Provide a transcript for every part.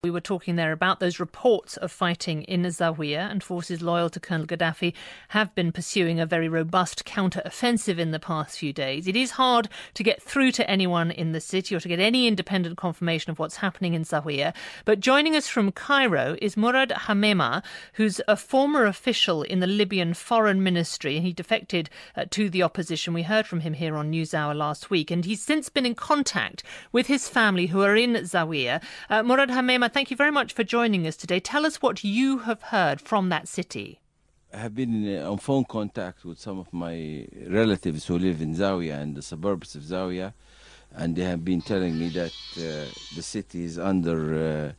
We were talking there about those reports of fighting in Zawiya, and forces loyal to Colonel Gaddafi have been pursuing a very robust counter-offensive in the past few days. It is hard to get through to anyone in the city or to get any independent confirmation of what's happening in Zawiya. But joining us from Cairo is Murad Hamema, who's a former official in the Libyan Foreign Ministry. He defected to the opposition. We heard from him here on NewsHour last week, and he's since been in contact with his family who are in Zawiya. Murad Hamema, thank you very much for joining us today. Tell us what you have heard from that city. I have been on phone contact with some of my relatives who live in Zawiya and the suburbs of Zawiya, and they have been telling me that the city is under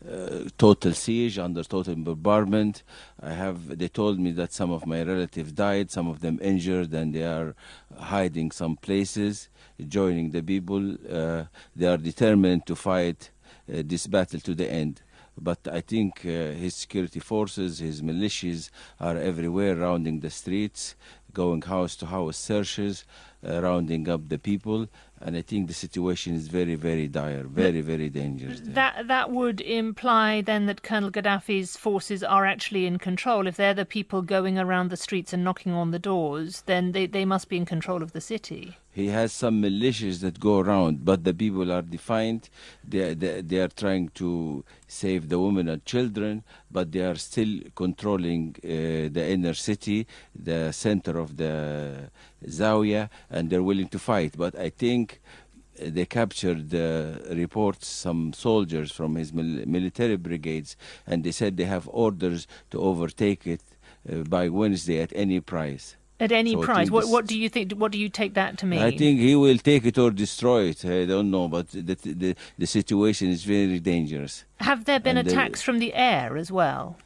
total siege, under total bombardment. They told me that some of my relatives died, some of them injured, and they are hiding some places, joining the people. They are determined to fight this battle to the end. But I think his security forces, his militias are everywhere, rounding the streets, going house to house searches, rounding up the people. And I think the situation is very, very dire, very, very dangerous. That would imply then that Colonel Gaddafi's forces are actually in control. If they're the people going around the streets and knocking on the doors, then they must be in control of the city. He has some militias that go around, but the people are defiant. They are trying to save the women and children, but they are still controlling the inner city, the center of the Zawiya, and they're willing to fight. But I think they captured reports, some soldiers from his military brigades, and they said they have orders to overtake it by Wednesday at any price. At any price? What do you think? What do you take that to mean? I think he will take it or destroy it. I don't know, but the situation is very dangerous. Have there been attacks from the air as well?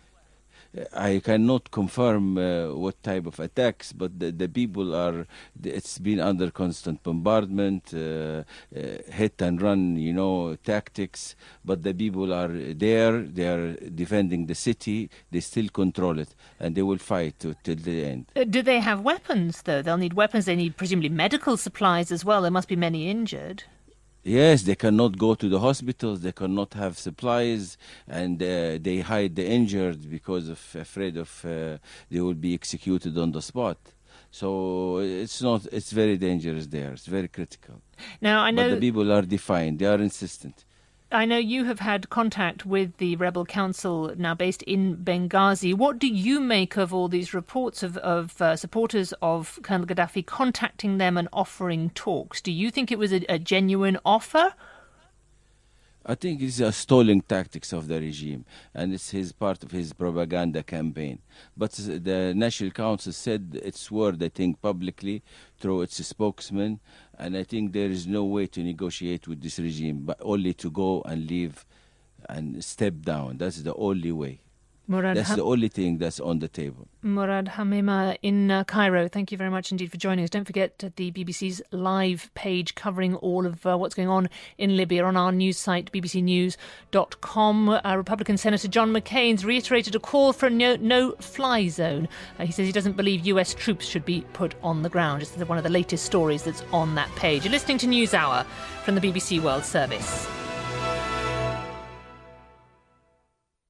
I cannot confirm what type of attacks, but the people it's been under constant bombardment, hit and run, tactics. But the people are there, they are defending the city, they still control it, and they will fight till the end. Do they have weapons, though? They'll need weapons, they need presumably medical supplies as well. There must be many injured. Yes, they cannot go to the hospitals, they cannot have supplies, and they hide the injured because afraid of they will be executed on the spot. So it's very dangerous there, it's very critical. Now, I know but the people are defiant, they are insistent. I know you have had contact with the rebel council now based in Benghazi. What do you make of all these reports of supporters of Colonel Gaddafi contacting them and offering talks? Do you think it was a genuine offer? I think it's a stalling tactics of the regime, and it's part of his propaganda campaign. But the National Council said its word, I think, publicly through its spokesman, and I think there is no way to negotiate with this regime, but only to go and leave and step down. That's the only way. That's the only thing that's on the table. Murad Hamema in Cairo, thank you very much indeed for joining us. Don't forget the BBC's live page covering all of what's going on in Libya on our news site, bbcnews.com. Republican Senator John McCain's reiterated a call for a no-fly zone. He says he doesn't believe US troops should be put on the ground. It's one of the latest stories that's on that page. You're listening to NewsHour from the BBC World Service.